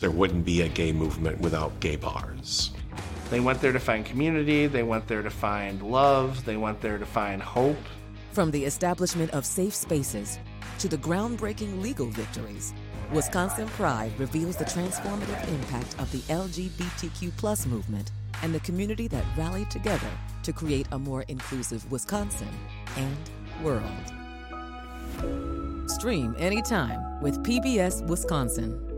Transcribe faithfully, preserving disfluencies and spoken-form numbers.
there wouldn't be a gay movement without gay bars. They went there to find community, they went there to find love, they went there to find hope. From the establishment of safe spaces to the groundbreaking legal victories, Wisconsin Pride reveals the transformative impact of the L G B T Q plus movement and the community that rallied together to create a more inclusive Wisconsin and world. Stream anytime with P B S Wisconsin.